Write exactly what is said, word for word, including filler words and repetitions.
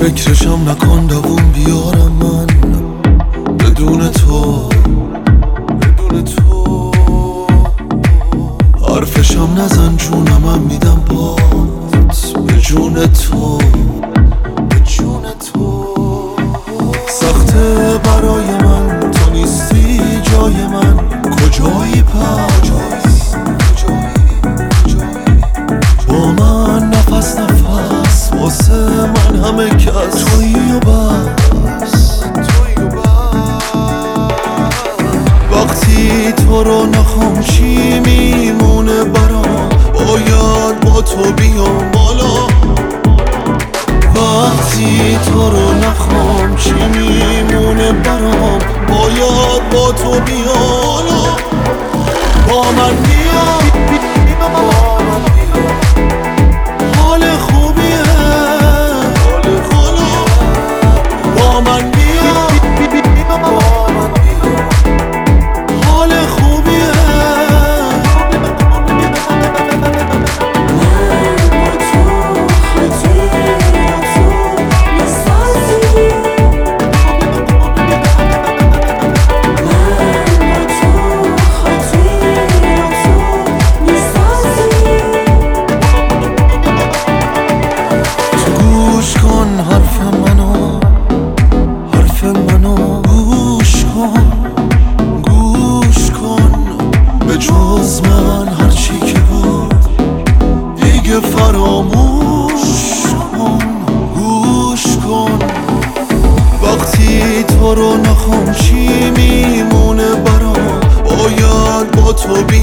فکرشم نکن دووم بیارم من بدون تو، بدون تو حرفشم نزن جونم میدم بات به جون تو، به جون تو سخته برای من تو نیستی جای من، کجایی پس با من نفس نفس واسه من همه کس تویی و بس، تویی و بس وقتی تو رو نخوام چی میمونه برام، باید با تو بیام بالا. وقتی تو رو نخوام چی میمونه برام، باید با تو بیام بالا. با من بیا حال خوبیه، با من بیا حال خوبیه. جز من هرچی که بود دیگه فراموش کن، گوش کن. وقتی تو رو نخوام چی میمونه برام، باید با تو بی